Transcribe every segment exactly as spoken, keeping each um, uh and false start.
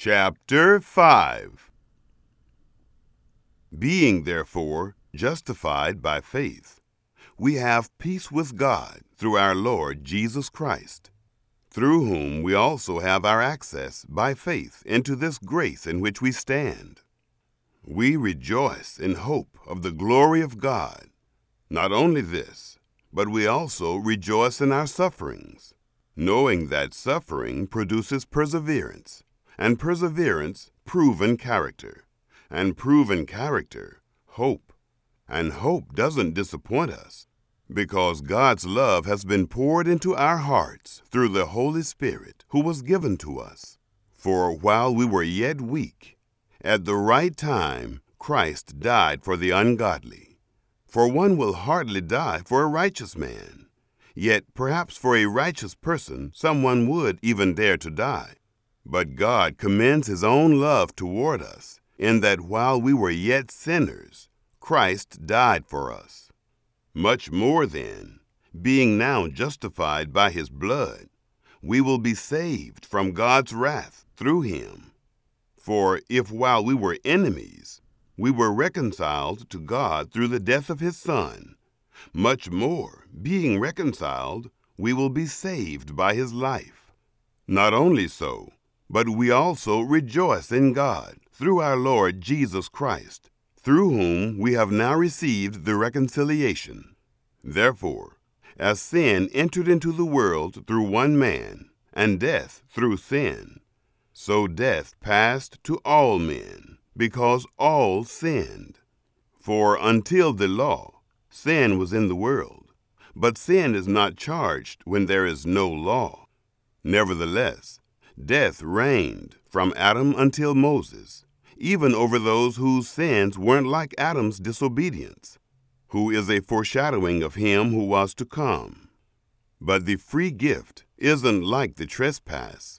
Chapter five. Being therefore justified by faith, we have peace with God through our Lord Jesus Christ, through whom we also have our access by faith into this grace in which we stand. We rejoice in hope of the glory of God. Not only this, but we also rejoice in our sufferings, knowing that suffering produces perseverance, and perseverance, proven character, and proven character, hope. And hope doesn't disappoint us, because God's love has been poured into our hearts through the Holy Spirit who was given to us. For while we were yet weak, at the right time Christ died for the ungodly. For one will hardly die for a righteous man, yet perhaps for a righteous person someone would even dare to die. But God commends his own love toward us, in that while we were yet sinners, Christ died for us. Much more then, being now justified by his blood, we will be saved from God's wrath through him. For if while we were enemies, we were reconciled to God through the death of his Son, much more, being reconciled, we will be saved by his life. Not only so, but we also rejoice in God through our Lord Jesus Christ, through whom we have now received the reconciliation. Therefore, as sin entered into the world through one man, and death through sin, so death passed to all men, because all sinned. For until the law, sin was in the world, but sin is not charged when there is no law. Nevertheless, death reigned from Adam until Moses, even over those whose sins weren't like Adam's disobedience, who is a foreshadowing of him who was to come. But the free gift isn't like the trespass.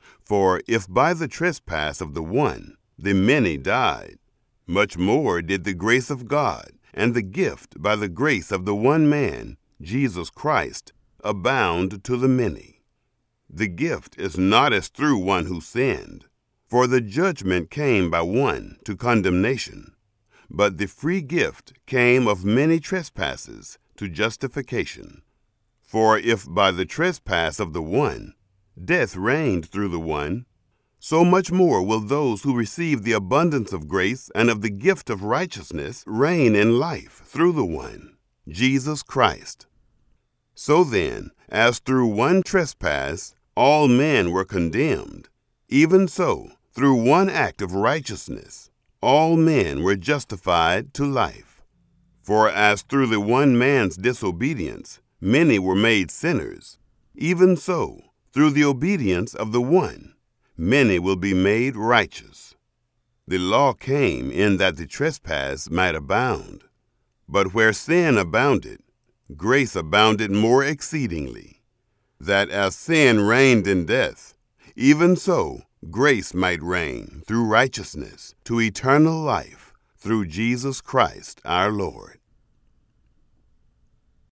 For if by the trespass of the one the many died, much more did the grace of God and the gift by the grace of the one man, Jesus Christ, abound to the many. The gift is not as through one who sinned, for the judgment came by one to condemnation, but the free gift came of many trespasses to justification. For if by the trespass of the one death reigned through the one, so much more will those who receive the abundance of grace and of the gift of righteousness reign in life through the one, Jesus Christ. So then, as through one trespass all men were condemned, even so, through one act of righteousness, all men were justified to life. For as through the one man's disobedience many were made sinners, even so, through the obedience of the one, many will be made righteous. The law came in that the trespass might abound. But where sin abounded, grace abounded more exceedingly, that as sin reigned in death, even so grace might reign through righteousness to eternal life through Jesus Christ our Lord.